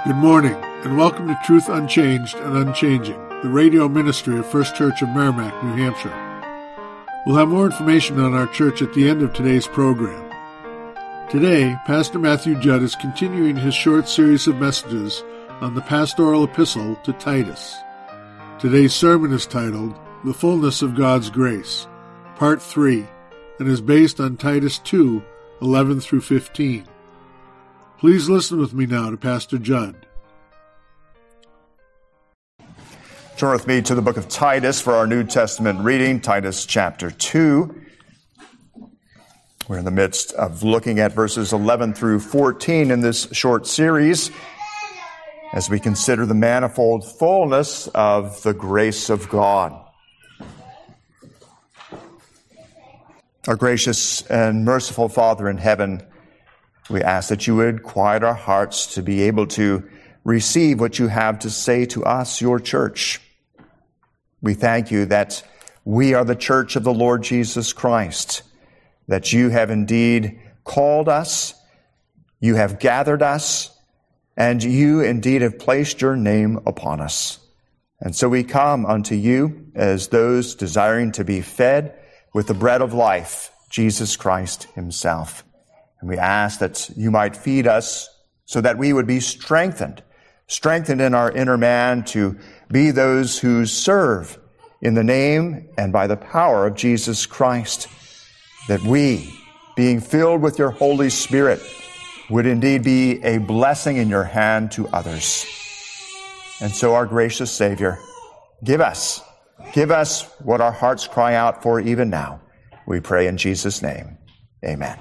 Good morning, and welcome to Truth Unchanged and Unchanging, the radio ministry of First Church of Merrimack, New Hampshire. We'll have more information on our church at the end of today's program. Today, Pastor Matthew Judd is continuing his short series of messages on the pastoral epistle to Titus. Today's sermon is titled, The Fullness of God's Grace, Part 3, and is based on Titus 2, 11 through 15. Please listen with me now to Pastor Judd. Turn with me to the book of Titus for our New Testament reading, Titus chapter 2. We're in the midst of looking at verses 11 through 14 in this short series as we consider the manifold fullness of the grace of God. Our gracious and merciful Father in heaven, we ask that you would quiet our hearts to be able to receive what you have to say to us, your church. We thank you that we are the church of the Lord Jesus Christ, that you have indeed called us, you have gathered us, and you indeed have placed your name upon us. And so we come unto you as those desiring to be fed with the bread of life, Jesus Christ himself. And we ask that you might feed us so that we would be strengthened in our inner man to be those who serve in the name and by the power of Jesus Christ, that we, being filled with your Holy Spirit, would indeed be a blessing in your hand to others. And so, our gracious Savior, give us what our hearts cry out for even now. We pray in Jesus' name. Amen.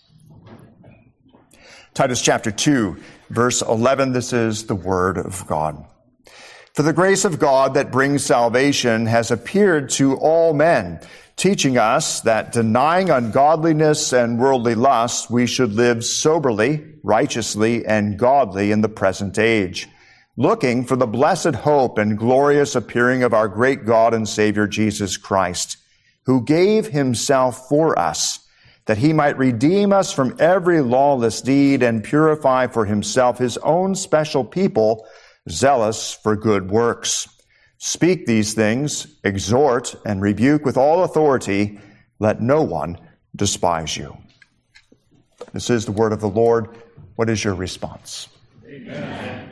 Titus chapter 2, verse 11, this is the word of God. For the grace of God that brings salvation has appeared to all men, teaching us that denying ungodliness and worldly lust, we should live soberly, righteously, and godly in the present age, looking for the blessed hope and glorious appearing of our great God and Savior Jesus Christ, who gave himself for us, that he might redeem us from every lawless deed and purify for himself his own special people, zealous for good works. Speak these things, exhort, and rebuke with all authority. Let no one despise you. This is the word of the Lord. What is your response? Amen.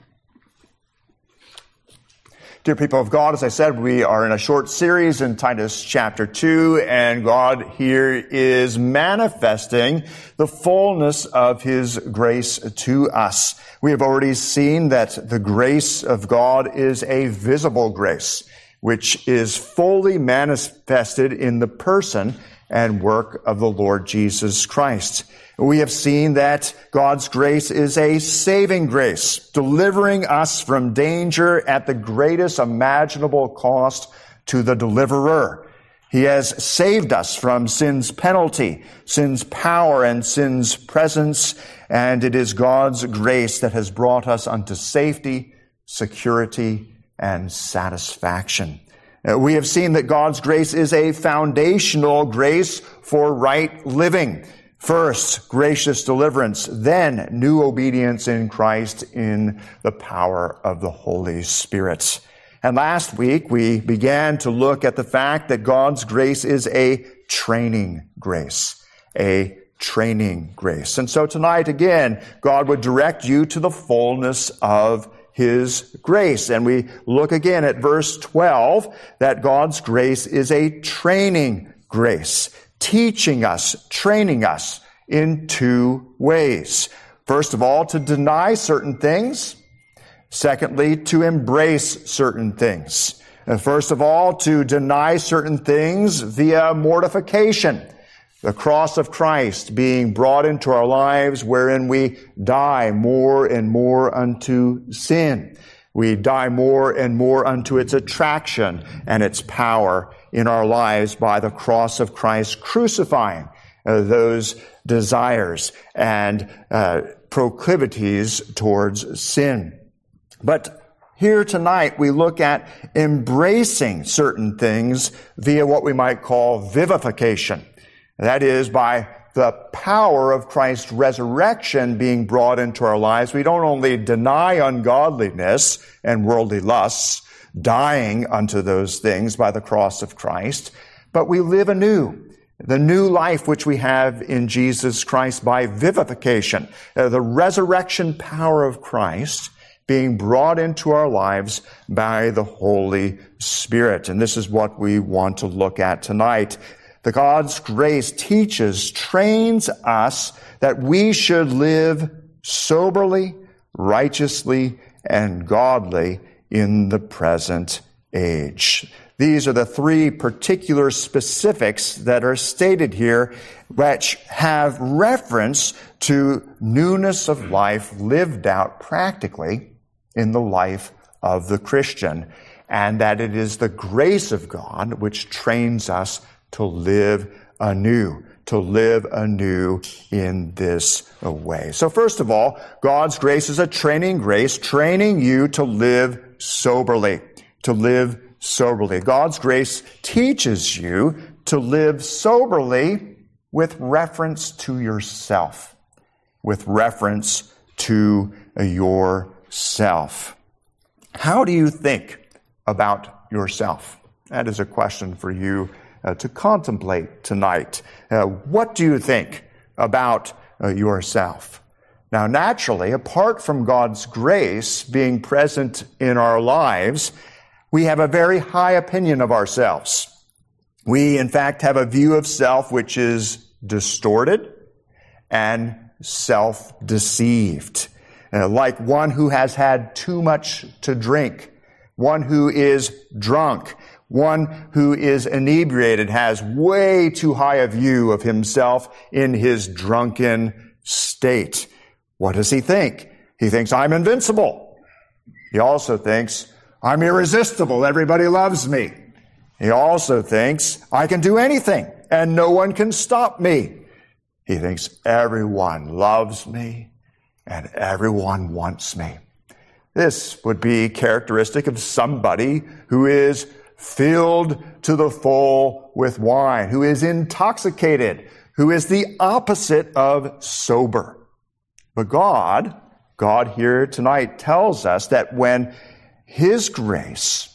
Dear people of God, as I said, we are in a short series in Titus chapter 2, and God here is manifesting the fullness of his grace to us. We have already seen that the grace of God is a visible grace, which is fully manifested in the person and work of the Lord Jesus Christ. We have seen that God's grace is a saving grace, delivering us from danger at the greatest imaginable cost to the deliverer. He has saved us from sin's penalty, sin's power, and sin's presence, and it is God's grace that has brought us unto safety, security, and satisfaction. We have seen that God's grace is a foundational grace for right living. First, gracious deliverance, then new obedience in Christ in the power of the Holy Spirit. And last week, we began to look at the fact that God's grace is a training grace, a training grace. And so tonight, again, God would direct you to the fullness of his grace. And we look again at verse 12, that God's grace is a training grace, teaching us, training us in two ways. First of all, to deny certain things. Secondly, to embrace certain things. First of all, to deny certain things via mortification. The cross of Christ being brought into our lives wherein we die more and more unto sin. We die more and more unto its attraction and its power in our lives by the cross of Christ, crucifying those desires and proclivities towards sin. But here tonight we look at embracing certain things via what we might call vivification. That is, by the power of Christ's resurrection being brought into our lives, we don't only deny ungodliness and worldly lusts, dying unto those things by the cross of Christ, but we live anew. The new life which we have in Jesus Christ by vivification, the resurrection power of Christ being brought into our lives by the Holy Spirit. And this is what we want to look at tonight. The God's grace teaches, trains us that we should live soberly, righteously, and godly in the present age. These are the three particular specifics that are stated here, which have reference to newness of life lived out practically in the life of the Christian, and that it is the grace of God which trains us to live anew in this way. So first of all, God's grace is a training grace, training you to live soberly, God's grace teaches you to live soberly with reference to yourself. How do you think about yourself? That is a question for you to contemplate tonight. What do you think about yourself? Now, naturally, apart from God's grace being present in our lives, we have a very high opinion of ourselves. We, in fact, have a view of self which is distorted and self-deceived. Like one who has had too much to drink, one who is drunk, one who is inebriated, has way too high a view of himself in his drunken state. What does he think? He thinks, I'm invincible. He also thinks, I'm irresistible. Everybody loves me. He also thinks, I can do anything and no one can stop me. He thinks, everyone loves me and everyone wants me. This would be characteristic of somebody who is filled to the full with wine, who is intoxicated, who is the opposite of sober. But God here tonight tells us that when His grace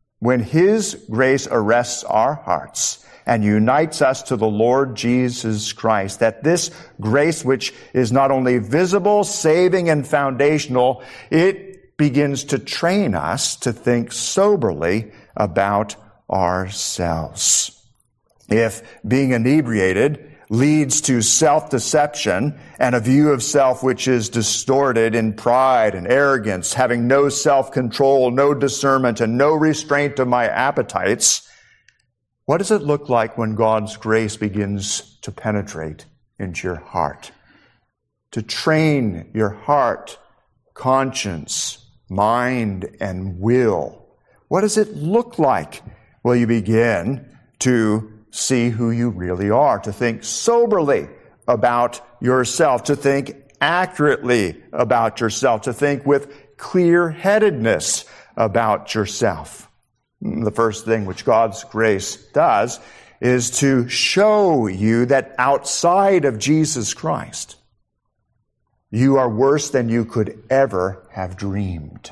arrests our hearts and unites us to the Lord Jesus Christ, that this grace, which is not only visible, saving, and foundational, it begins to train us to think soberly about ourselves. If being inebriated leads to self-deception and a view of self which is distorted in pride and arrogance, having no self-control, no discernment, and no restraint of my appetites, what does it look like when God's grace begins to penetrate into your heart? To train your heart, conscience, mind, and will. What does it look like? Well, you begin to see who you really are, to think soberly about yourself, to think accurately about yourself, to think with clear-headedness about yourself. The first thing which God's grace does is to show you that outside of Jesus Christ, you are worse than you could ever have dreamed.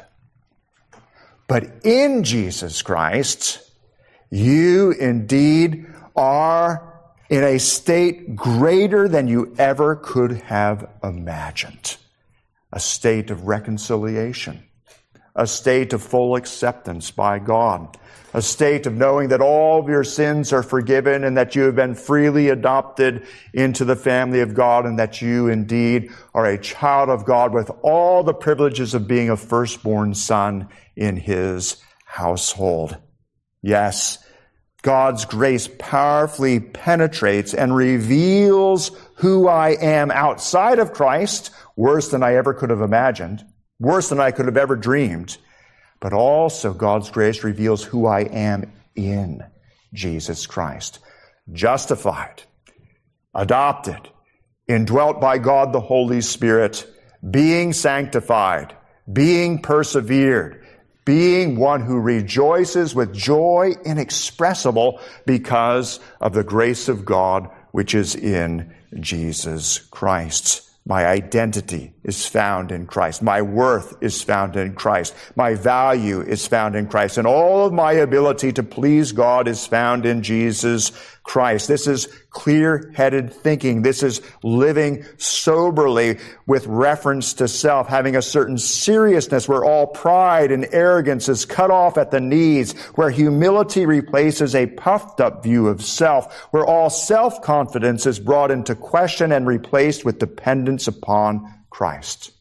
But in Jesus Christ, you indeed are in a state greater than you ever could have imagined. A state of reconciliation. A state of full acceptance by God. A state of knowing that all of your sins are forgiven and that you have been freely adopted into the family of God and that you indeed are a child of God with all the privileges of being a firstborn son in His household. Yes, God's grace powerfully penetrates and reveals who I am outside of Christ, worse than I ever could have imagined, worse than I could have ever dreamed. But also God's grace reveals who I am in Jesus Christ. Justified, adopted, indwelt by God the Holy Spirit, being sanctified, being persevered, being one who rejoices with joy inexpressible because of the grace of God which is in Jesus Christ. My identity is found in Christ. My worth is found in Christ. My value is found in Christ. And all of my ability to please God is found in Jesus Christ. This is clear-headed thinking. This is living soberly with reference to self, having a certain seriousness where all pride and arrogance is cut off at the knees, where humility replaces a puffed-up view of self, where all self-confidence is brought into question and replaced with dependence upon Christ.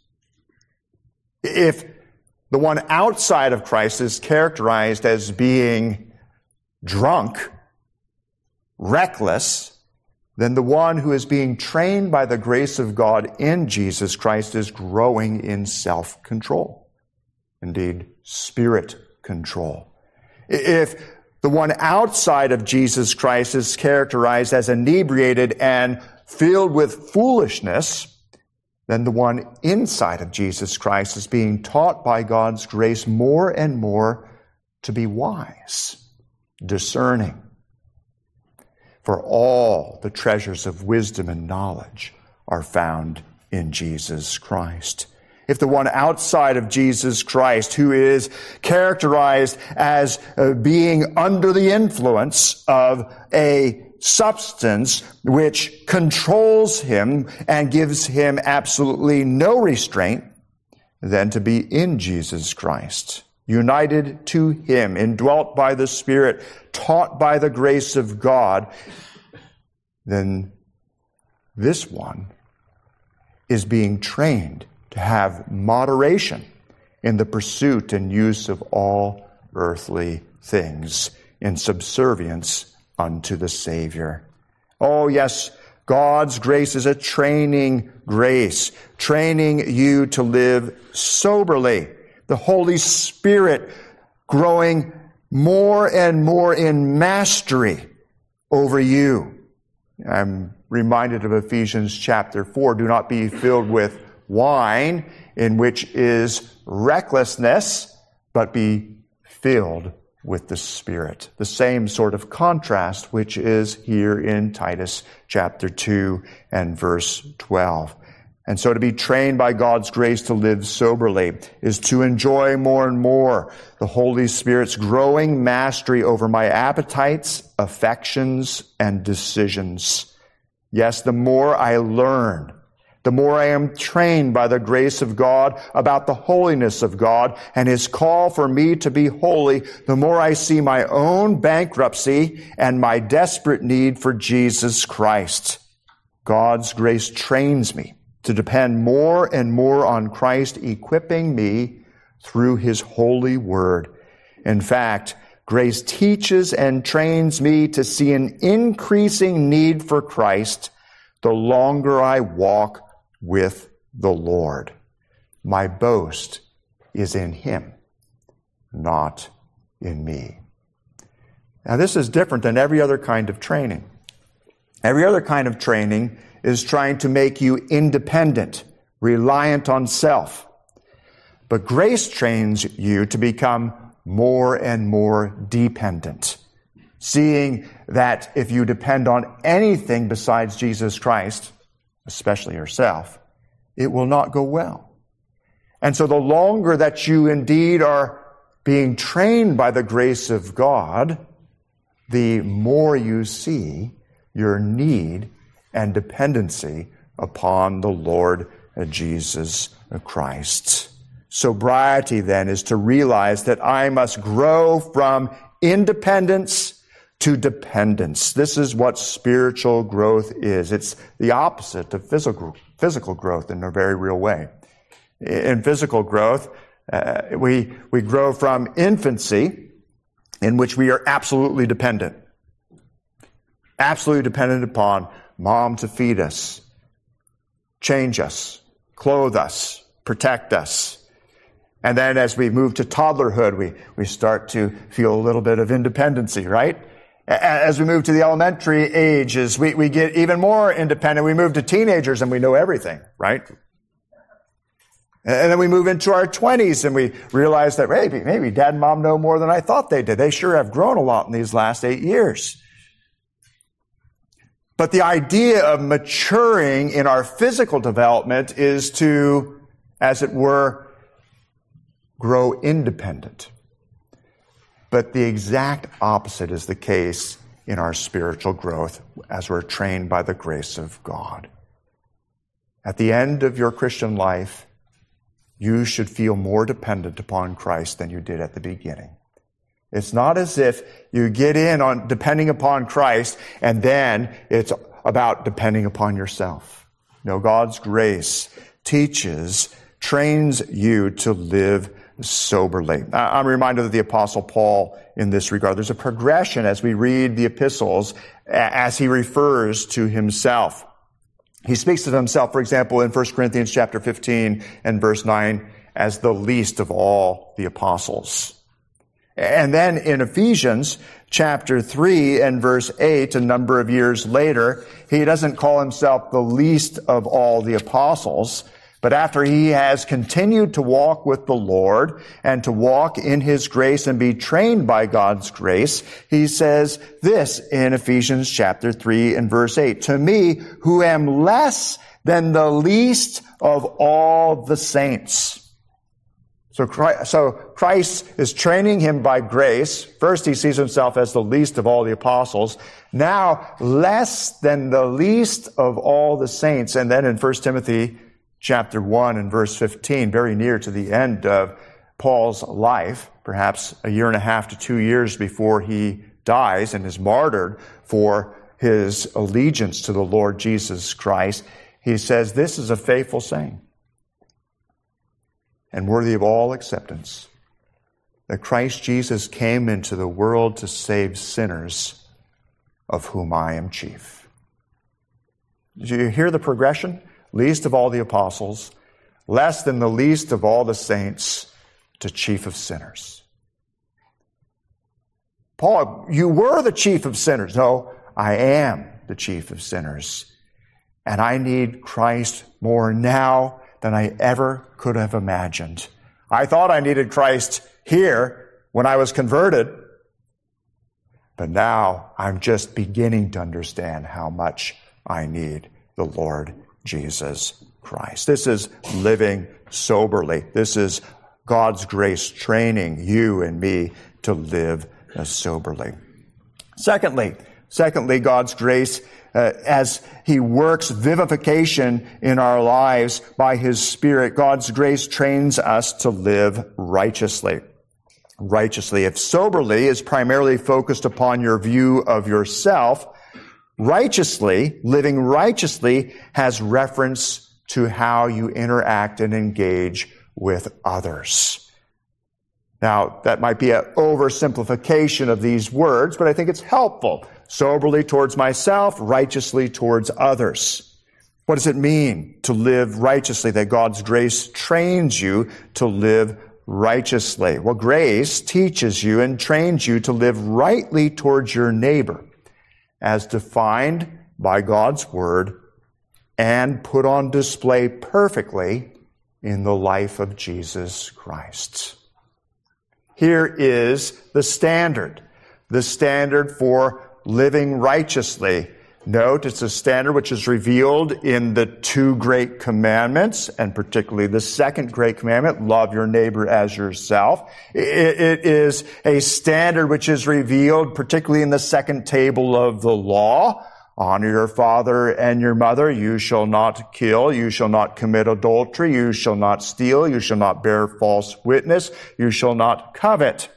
If the one outside of Christ is characterized as being drunk, reckless, then the one who is being trained by the grace of God in Jesus Christ is growing in self-control. Indeed, spirit control. If the one outside of Jesus Christ is characterized as inebriated and filled with foolishness, then the one inside of Jesus Christ is being taught by God's grace more and more to be wise, discerning. For all the treasures of wisdom and knowledge are found in Jesus Christ. If the one outside of Jesus Christ, who is characterized as being under the influence of a substance which controls him and gives him absolutely no restraint, then to be in Jesus Christ, united to him, indwelt by the Spirit, taught by the grace of God, then this one is being trained to have moderation in the pursuit and use of all earthly things, in subservience unto the Savior. Oh, yes, God's grace is a training grace, training you to live soberly. The Holy Spirit growing more and more in mastery over you. I'm reminded of Ephesians chapter 4. Do not be filled with wine, in which is recklessness, but be filled with the Spirit. The same sort of contrast which is here in Titus chapter 2 and verse 12. And so to be trained by God's grace to live soberly is to enjoy more and more the Holy Spirit's growing mastery over my appetites, affections, and decisions. Yes, the more I learn, the more I am trained by the grace of God about the holiness of God and His call for me to be holy, the more I see my own bankruptcy and my desperate need for Jesus Christ. God's grace trains me to depend more and more on Christ, equipping me through His holy word. In fact, grace teaches and trains me to see an increasing need for Christ the longer I walk with the Lord. My boast is in Him, not in me. Now, this is different than every other kind of training. Every other kind of training is trying to make you independent, reliant on self. But grace trains you to become more and more dependent, seeing that if you depend on anything besides Jesus Christ, especially yourself, it will not go well. And so the longer that you indeed are being trained by the grace of God, the more you see your need and dependency upon the Lord Jesus Christ. Sobriety, then, is to realize that I must grow from independence to dependence. This is what spiritual growth is. It's the opposite of physical growth in a very real way. In physical growth, we grow from infancy, in which we are absolutely dependent upon Mom to feed us, change us, clothe us, protect us. And then as we move to toddlerhood, we start to feel a little bit of independency, right? As we move to the elementary ages, we get even more independent. We move to teenagers and we know everything, right? And then we move into our 20s and we realize that maybe Dad and Mom know more than I thought they did. They sure have grown a lot in these last 8 years. But the idea of maturing in our physical development is to, as it were, grow independent. But the exact opposite is the case in our spiritual growth as we're trained by the grace of God. At the end of your Christian life, you should feel more dependent upon Christ than you did at the beginning. It's not as if you get in on depending upon Christ and then it's about depending upon yourself. No, God's grace teaches, trains you to live soberly. I'm reminded of the Apostle Paul in this regard. There's a progression as we read the epistles as he refers to himself. He speaks of himself, for example, in 1 Corinthians chapter 15 and verse 9 as the least of all the apostles. And then in Ephesians chapter 3 and verse 8, a number of years later, he doesn't call himself the least of all the apostles, but after he has continued to walk with the Lord and to walk in his grace and be trained by God's grace, he says this in Ephesians chapter 3 and verse 8, "To me, who am less than the least of all the saints." So Christ is training him by grace. First, he sees himself as the least of all the apostles. Now, less than the least of all the saints. And then in 1 Timothy chapter 1 and verse 15, very near to the end of Paul's life, perhaps a year and a half to 2 years before he dies and is martyred for his allegiance to the Lord Jesus Christ, he says, "This is a faithful saying and worthy of all acceptance, that Christ Jesus came into the world to save sinners, of whom I am chief." Do you hear the progression? Least of all the apostles, less than the least of all the saints, to chief of sinners. Paul, you were the chief of sinners. No, I am the chief of sinners. And I need Christ more now than I ever could have imagined. I thought I needed Christ here when I was converted, but now I'm just beginning to understand how much I need the Lord Jesus Christ. This is living soberly. This is God's grace training you and me to live soberly. Secondly, God's grace, as he works vivification in our lives by his Spirit, God's grace trains us to live righteously. If soberly is primarily focused upon your view of yourself, living righteously has reference to how you interact and engage with others. Now, that might be an oversimplification of these words, but I think it's helpful. Soberly towards myself, righteously towards others. What does it mean to live righteously, that God's grace trains you to live righteously? Well, grace teaches you and trains you to live rightly towards your neighbor, as defined by God's Word and put on display perfectly in the life of Jesus Christ. Here is the standard for living righteously. Note, it's a standard which is revealed in the two great commandments, and particularly the second great commandment, love your neighbor as yourself. It is a standard which is revealed particularly in the second table of the law. Honor your father and your mother. You shall not kill. You shall not commit adultery. You shall not steal. You shall not bear false witness. You shall not covet.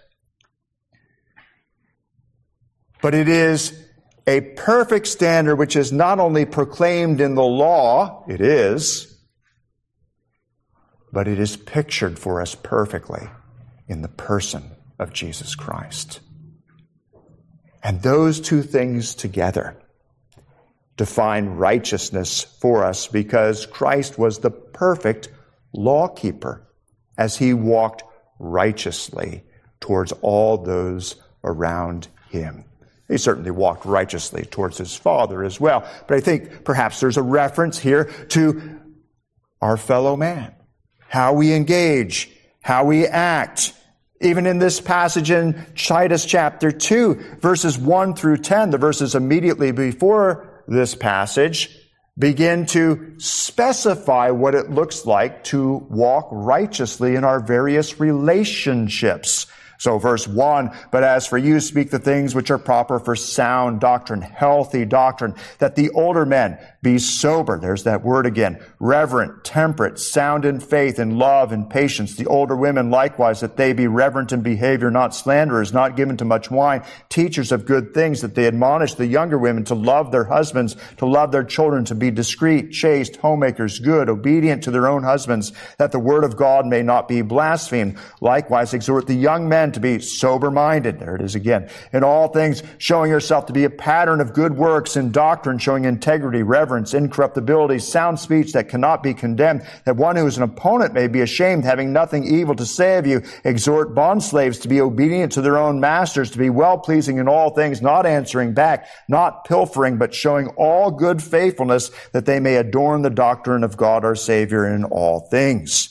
But it is a perfect standard which is not only proclaimed in the law, it is, but it is pictured for us perfectly in the person of Jesus Christ. And those two things together define righteousness for us, because Christ was the perfect lawkeeper as he walked righteously towards all those around him. He certainly walked righteously towards his Father as well. But I think perhaps there's a reference here to our fellow man, how we engage, how we act. Even in this passage in Titus chapter 2, verses 1 through 10, the verses immediately before this passage begin to specify what it looks like to walk righteously in our various relationships. So verse 1, but as for you, speak the things which are proper for sound doctrine, healthy doctrine, that the older men be sober. There's that word again. Reverent, temperate, sound in faith, in love, and patience. The older women likewise, that they be reverent in behavior, not slanderers, not given to much wine, teachers of good things, that they admonish the younger women to love their husbands, to love their children, to be discreet, chaste, homemakers, good, obedient to their own husbands, that the word of God may not be blasphemed. Likewise, exhort the young men to be sober-minded. There it is again. In all things, showing yourself to be a pattern of good works, in doctrine, showing integrity, reverence, incorruptibility, sound speech that cannot be condemned, that one who is an opponent may be ashamed, having nothing evil to say of you. Exhort bondslaves to be obedient to their own masters, to be well-pleasing in all things, not answering back, not pilfering, but showing all good faithfulness, that they may adorn the doctrine of God our Savior in all things.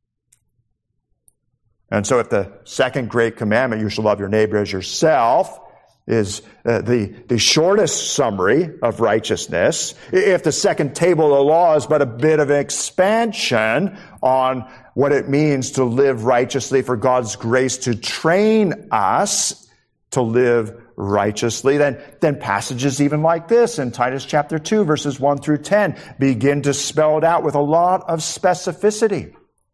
And so if the second great commandment, you shall love your neighbor as yourself, is the shortest summary of righteousness, if the second table of the law is but a bit of an expansion on what it means to live righteously for God's grace to train us to live righteously, then passages even like this in Titus chapter 2, verses 1 through 10, begin to spell it out with a lot of specificity.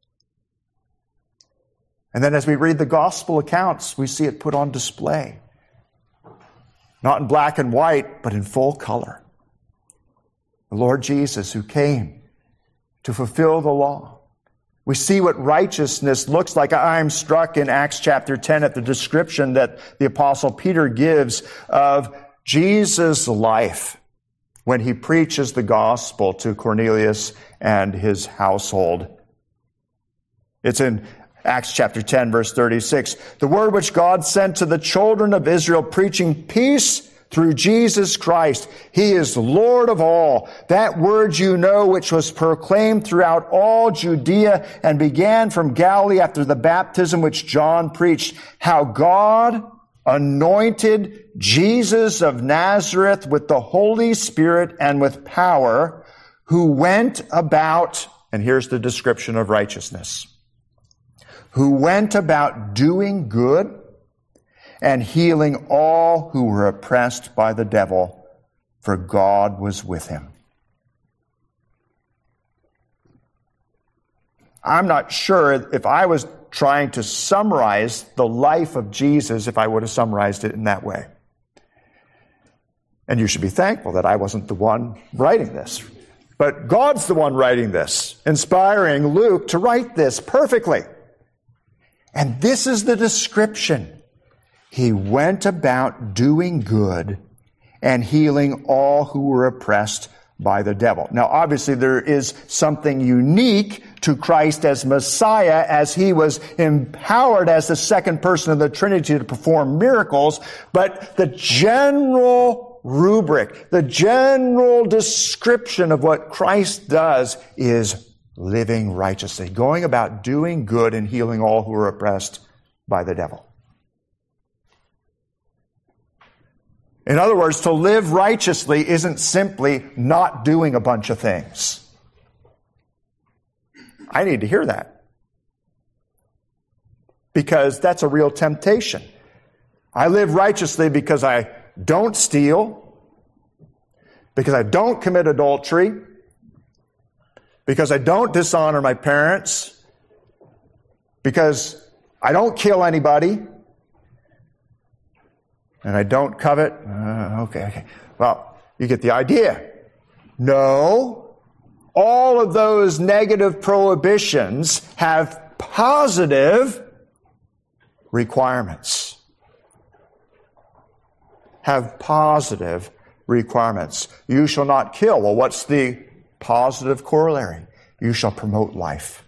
And then as we read the gospel accounts, we see it put on display. Not in black and white, but in full color. The Lord Jesus who came to fulfill the law. We see what righteousness looks like. I'm struck in Acts chapter 10 at the description that the Apostle Peter gives of Jesus' life when he preaches the gospel to Cornelius and his household. It's in Acts chapter 10, verse 36. The word which God sent to the children of Israel, preaching peace through Jesus Christ. He is Lord of all. That word you know, which was proclaimed throughout all Judea and began from Galilee after the baptism which John preached, how God anointed Jesus of Nazareth with the Holy Spirit and with power, who went about, and here's the description of righteousness, who went about doing good and healing all who were oppressed by the devil, for God was with him. I'm not sure if I was trying to summarize the life of Jesus, if I would have summarized it in that way. And you should be thankful that I wasn't the one writing this. But God's the one writing this, inspiring Luke to write this perfectly. And this is the description. He went about doing good and healing all who were oppressed by the devil. Now, obviously, there is something unique to Christ as Messiah, as he was empowered as the second person of the Trinity to perform miracles, but the general rubric, the general description of what Christ does is living righteously, going about doing good and healing all who are oppressed by the devil. In other words, to live righteously isn't simply not doing a bunch of things. I need to hear that, because that's a real temptation. I live righteously because I don't steal, because I don't commit adultery, because I don't dishonor my parents, because I don't kill anybody, and I don't covet. Okay. Well, you get the idea. No, all of those negative prohibitions have positive requirements. Have positive requirements. You shall not kill. Well, what's the positive corollary? You shall promote life.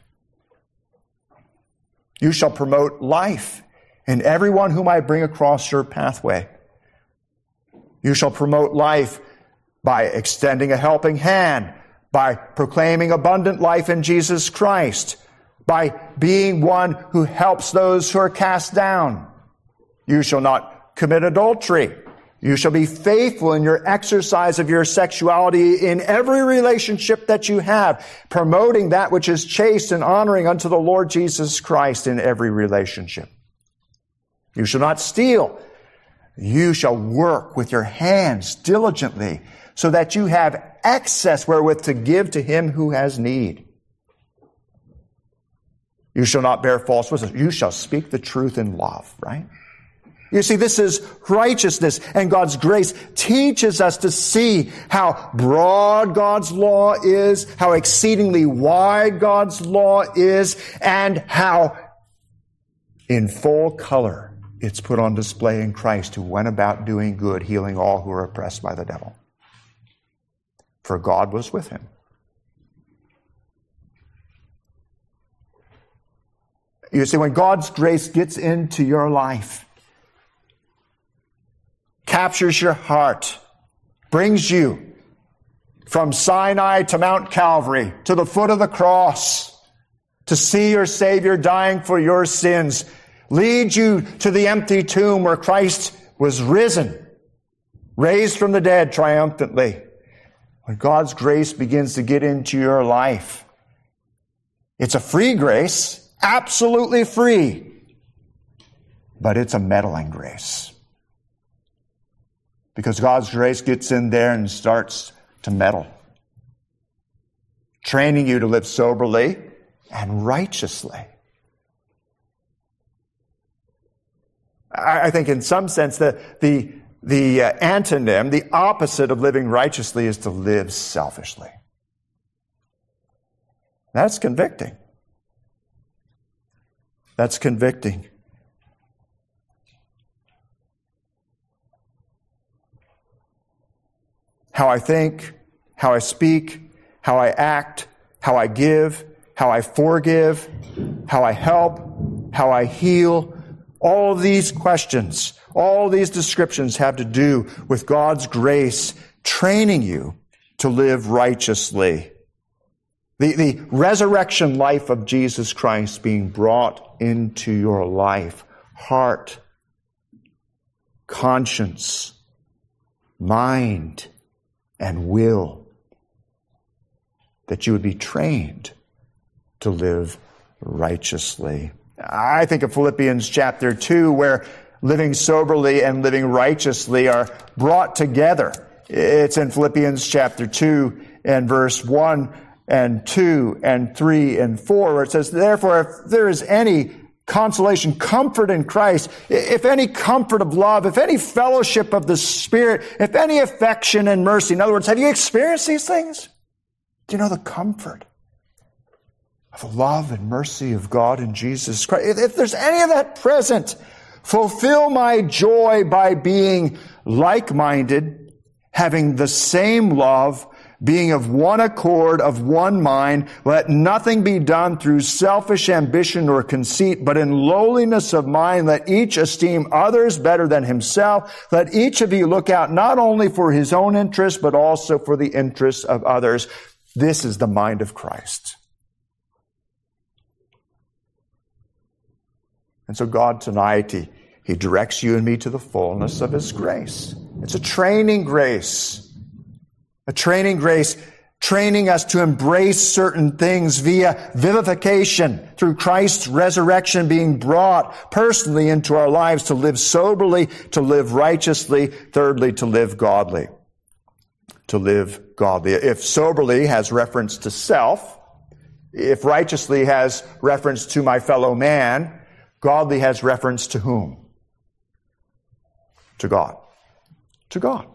You shall promote life in everyone whom I bring across your pathway. You shall promote life by extending a helping hand, by proclaiming abundant life in Jesus Christ, by being one who helps those who are cast down. You shall not commit adultery. You shall be faithful in your exercise of your sexuality in every relationship that you have, promoting that which is chaste and honoring unto the Lord Jesus Christ in every relationship. You shall not steal. You shall work with your hands diligently, so that you have excess wherewith to give to him who has need. You shall not bear false witness. You shall speak the truth in love, right? You see, this is righteousness, and God's grace teaches us to see how broad God's law is, how exceedingly wide God's law is, and how in full color it's put on display in Christ, who went about doing good, healing all who are oppressed by the devil. For God was with him. You see, when God's grace gets into your life, captures your heart, brings you from Sinai to Mount Calvary, to the foot of the cross, to see your Savior dying for your sins, leads you to the empty tomb where Christ was risen, raised from the dead triumphantly. When God's grace begins to get into your life, it's a free grace, absolutely free, but it's a meddling grace. Because God's grace gets in there and starts to meddle, training you to live soberly and righteously. I think in some sense the antonym, the opposite of living righteously, is to live selfishly. That's convicting. That's convicting. How I think, how I speak, how I act, how I give, how I forgive, how I help, how I heal. All of these questions, all these descriptions have to do with God's grace training you to live righteously. The resurrection life of Jesus Christ being brought into your life, heart, conscience, mind, and will, that you would be trained to live righteously. I think of Philippians chapter 2, where living soberly and living righteously are brought together. It's in Philippians chapter 2 and verse 1 and 2 and 3 and 4, where it says, therefore, if there is any consolation, comfort in Christ, if any comfort of love, if any fellowship of the Spirit, if any affection and mercy. In other words, have you experienced these things? Do you know the comfort of the love and mercy of God in Jesus Christ? If there's any of that present, fulfill my joy by being like-minded, having the same love, being of one accord, of one mind. Let nothing be done through selfish ambition or conceit, but in lowliness of mind let each esteem others better than himself. Let each of you look out not only for his own interest, but also for the interests of others. This is the mind of Christ. And so God tonight, He directs you and me to the fullness of His grace. It's a training grace. A training grace, training us to embrace certain things via vivification through Christ's resurrection being brought personally into our lives, to live soberly, to live righteously, thirdly, to live godly. To live godly. If soberly has reference to self, if righteously has reference to my fellow man, godly has reference to whom? To God. To God.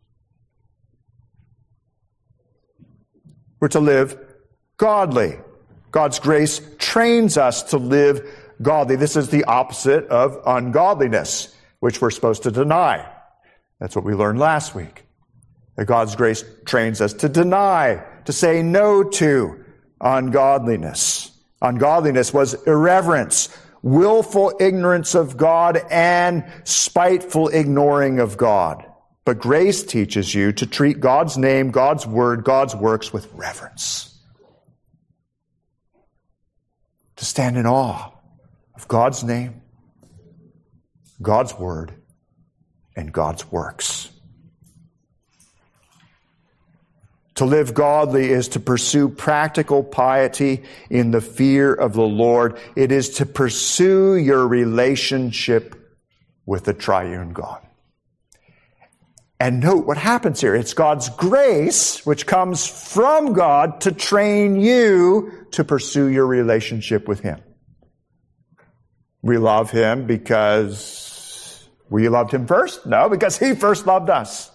We're to live godly. God's grace trains us to live godly. This is the opposite of ungodliness, which we're supposed to deny. That's what we learned last week. That God's grace trains us to deny, to say no to ungodliness. Ungodliness was irreverence, willful ignorance of God, and spiteful ignoring of God. But grace teaches you to treat God's name, God's word, God's works with reverence. To stand in awe of God's name, God's word, and God's works. To live godly is to pursue practical piety in the fear of the Lord. It is to pursue your relationship with the triune God. And note what happens here. It's God's grace, which comes from God, to train you to pursue your relationship with Him. We love Him because we loved Him first? No, because He first loved us.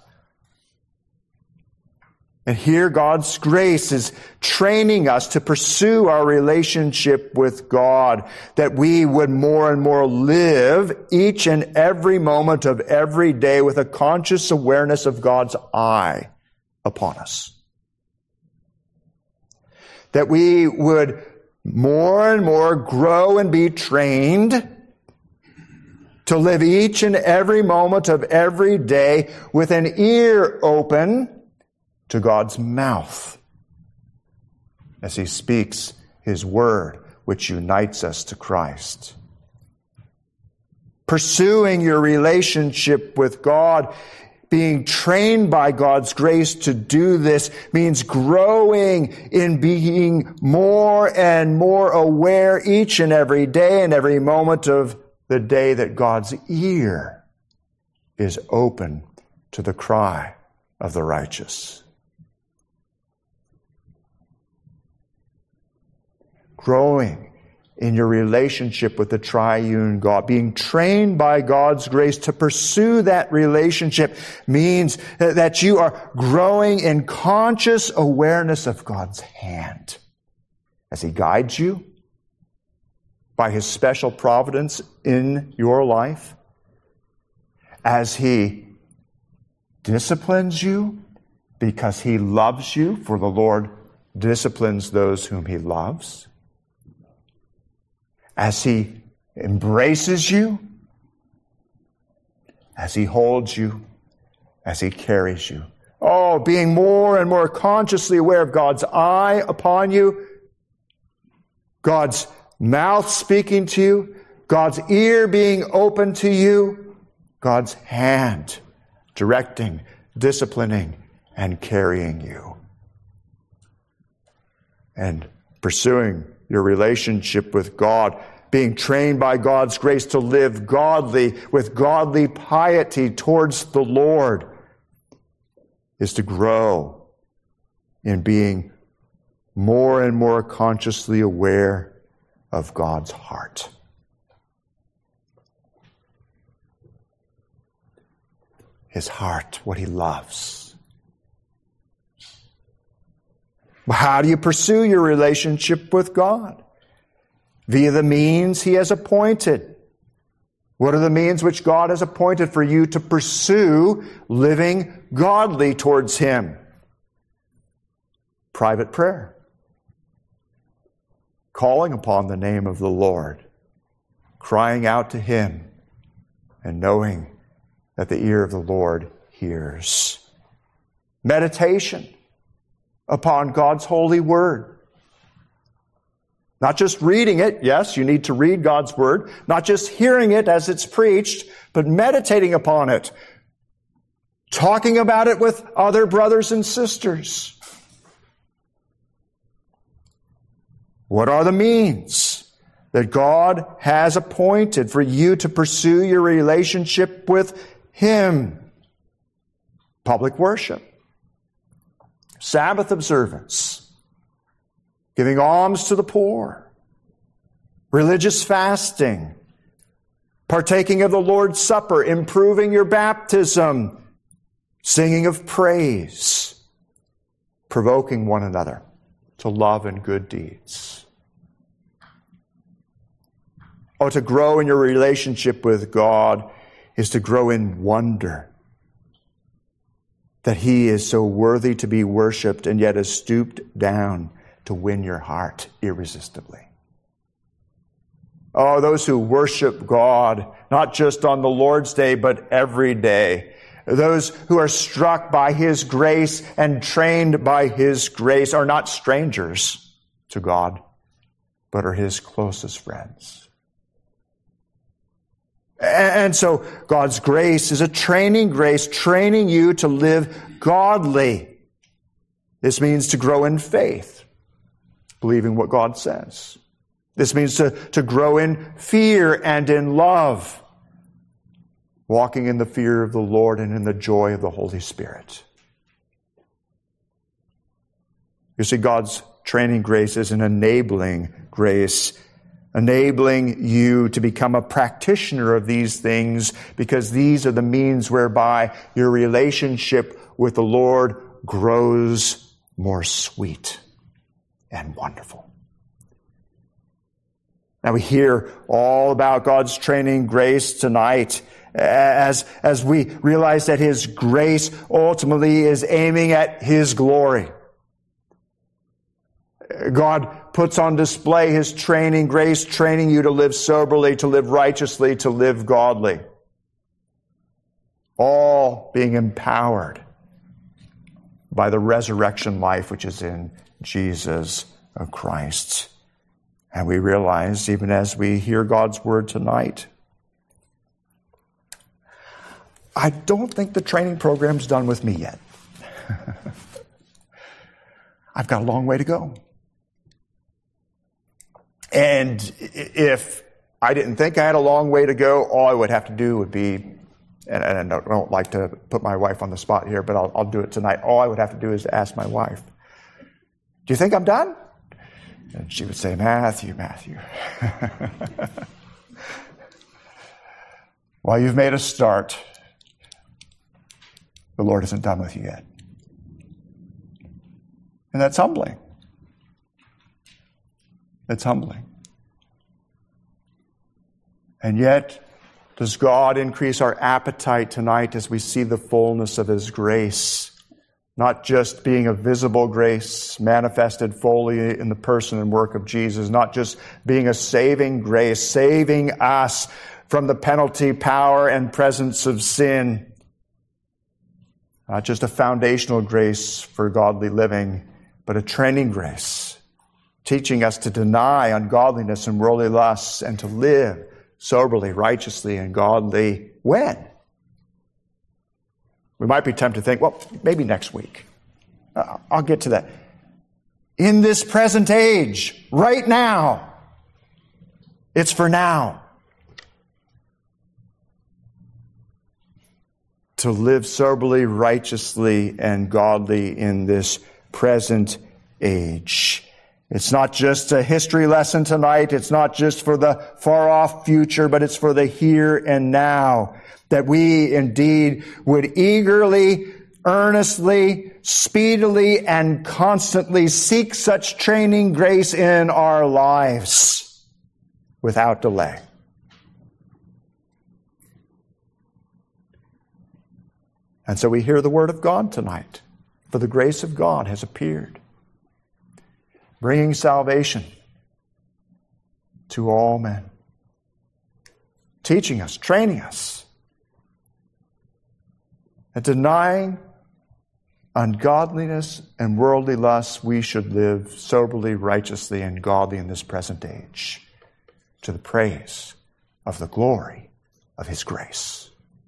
And here God's grace is training us to pursue our relationship with God, that we would more and more live each and every moment of every day with a conscious awareness of God's eye upon us. That we would more and more grow and be trained to live each and every moment of every day with an ear open to God's mouth as He speaks His word, which unites us to Christ. Pursuing your relationship with God, being trained by God's grace to do this, means growing in being more and more aware each and every day and every moment of the day that God's ear is open to the cry of the righteous. Growing in your relationship with the triune God, being trained by God's grace to pursue that relationship, means that you are growing in conscious awareness of God's hand as He guides you by His special providence in your life, as He disciplines you because He loves you, for the Lord disciplines those whom He loves, as He embraces you, as He holds you, as He carries you. Oh, being more and more consciously aware of God's eye upon you, God's mouth speaking to you, God's ear being open to you, God's hand directing, disciplining, and carrying you. And pursuing your relationship with God, being trained by God's grace to live godly, with godly piety towards the Lord, is to grow in being more and more consciously aware of God's heart. His heart, what He loves. How do you pursue your relationship with God? Via the means He has appointed. What are the means which God has appointed for you to pursue living godly towards Him? Private prayer. Calling upon the name of the Lord. Crying out to Him and knowing that the ear of the Lord hears. Meditation upon God's holy word. Not just reading it. Yes, you need to read God's word. Not just hearing it as it's preached, but meditating upon it. Talking about it with other brothers and sisters. What are the means that God has appointed for you to pursue your relationship with Him? Public worship. Sabbath observance, giving alms to the poor, religious fasting, partaking of the Lord's Supper, improving your baptism, singing of praise, provoking one another to love and good deeds. Oh, to grow in your relationship with God is to grow in wonder that He is so worthy to be worshipped and yet has stooped down to win your heart irresistibly. Oh, those who worship God, not just on the Lord's Day, but every day. Those who are struck by His grace and trained by His grace are not strangers to God, but are His closest friends. And so God's grace is a training grace, training you to live godly, This means to grow in faith, believing what God says. This means to grow in fear and in love, walking in the fear of the Lord and in the joy of the Holy Spirit. You see, God's training grace is an enabling grace, enabling you to become a practitioner of these things, because these are the means whereby your relationship with the Lord grows more sweet and wonderful. Now we hear all about God's training grace tonight as we realize that His grace ultimately is aiming at His glory. God puts on display His training grace, training you to live soberly, to live righteously, to live godly. All being empowered by the resurrection life which is in Jesus Christ. And we realize, even as we hear God's word tonight, I don't think the training program's done with me yet. I've got a long way to go. And if I didn't think I had a long way to go, all I would have to do would be, and I don't like to put my wife on the spot here, but I'll do it tonight. All I would have to do is ask my wife, do you think I'm done? And she would say, Matthew. Well, you've made a start. The Lord isn't done with you yet. And that's humbling. It's humbling. And yet, does God increase our appetite tonight as we see the fullness of His grace? Not just being a visible grace manifested fully in the person and work of Jesus, not just being a saving grace, saving us from the penalty, power, and presence of sin. Not just a foundational grace for godly living, but a training grace, teaching us to deny ungodliness and worldly lusts and to live soberly, righteously, and godly. When? We might be tempted to think, well, maybe next week. I'll get to that. In this present age, right now. It's for now. To live soberly, righteously, and godly in this present age. It's not just a history lesson tonight. It's not just for the far-off future, but it's for the here and now. That we indeed would eagerly, earnestly, speedily, and constantly seek such training grace in our lives without delay. And so we hear the word of God tonight. For the grace of God has appeared, bringing salvation to all men, teaching us, training us, that denying ungodliness and worldly lusts, we should live soberly, righteously, and godly in this present age, to the praise of the glory of His grace.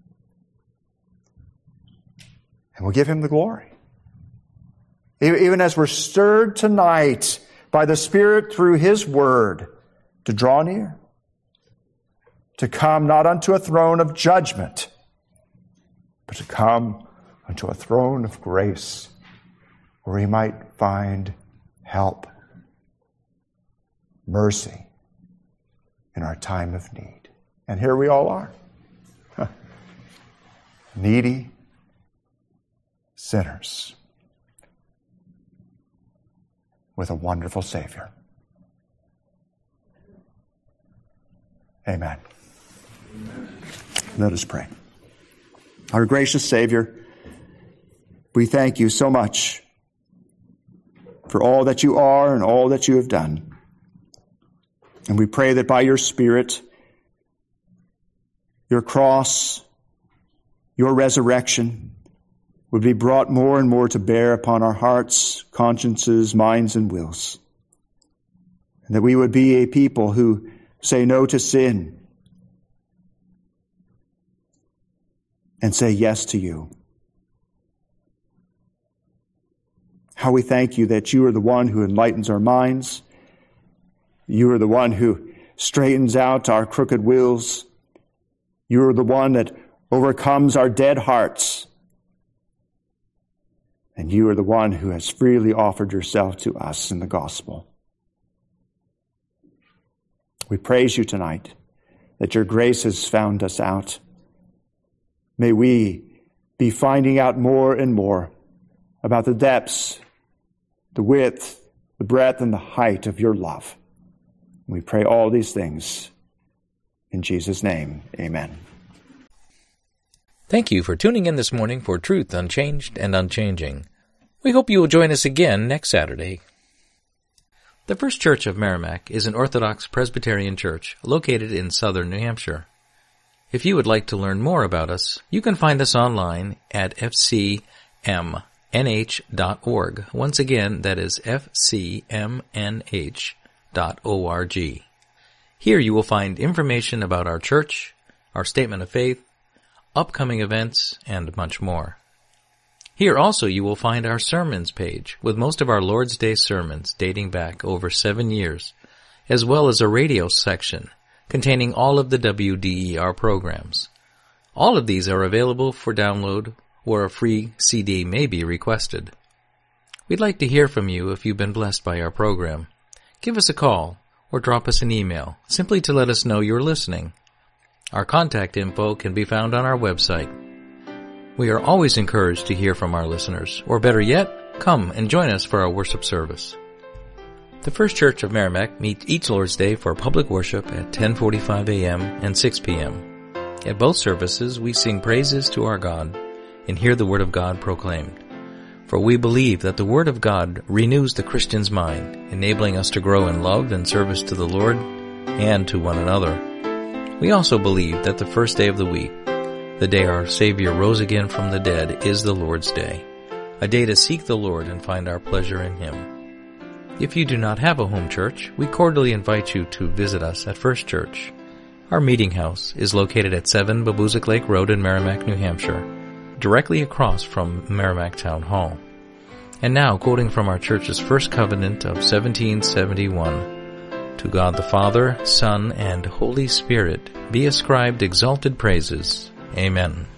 And we'll give Him the glory. Even as we're stirred tonight by the Spirit through His Word to draw near, to come not unto a throne of judgment, but to come unto a throne of grace where we might find help, mercy in our time of need. And here we all are. Needy sinners with a wonderful Savior. Amen. Let us pray. Our gracious Savior, we thank You so much for all that You are and all that You have done. And we pray that by Your Spirit, Your cross, Your resurrection would be brought more and more to bear upon our hearts, consciences, minds, and wills. And that we would be a people who say no to sin and say yes to You. how we thank you that you are the one who enlightens our minds. You are the one who straightens out our crooked wheels. You are the one that overcomes our dead hearts. And you are the one who has freely offered yourself to us in the gospel. We praise you tonight that your grace has found us out. May we be finding out more and more about the depths, the width, the breadth, and the height of your love. We pray all these things in Jesus' name. Amen. Thank you for tuning in this morning for Truth Unchanged and Unchanging. We hope you will join us again next Saturday. The First Church of Merrimack is an Orthodox Presbyterian church located in southern New Hampshire. If you would like to learn more about us, you can find us online at fcmnh.org. Once again, that is fcmnh.org. Here you will find information about our church, our statement of faith, upcoming events, and much more. Here also you will find our sermons page with most of our Lord's Day sermons dating back over 7 years, as well as a radio section containing all of the WDER programs. All of these are available for download or a free CD may be requested. We'd like to hear from you if you've been blessed by our program. Give us a call or drop us an email simply to let us know you're listening. Our contact info can be found on our website. We are always encouraged to hear from our listeners, or better yet, come and join us for our worship service. The First Church of Merrimack meets each Lord's Day for public worship at 10:45 a.m. and 6 p.m. At both services, we sing praises to our God and hear the Word of God proclaimed. For we believe that the Word of God renews the Christian's mind, enabling us to grow in love and service to the Lord and to one another. We also believe that the first day of the week, the day our Savior rose again from the dead, is the Lord's Day, a day to seek the Lord and find our pleasure in Him. If you do not have a home church, we cordially invite you to visit us at First Church. Our meeting house is located at 7 Babuzik Lake Road in Merrimack, New Hampshire, directly across from Merrimack Town Hall. And now, quoting from our church's first covenant of 1771, to God the Father, Son, and Holy Spirit be ascribed exalted praises. Amen.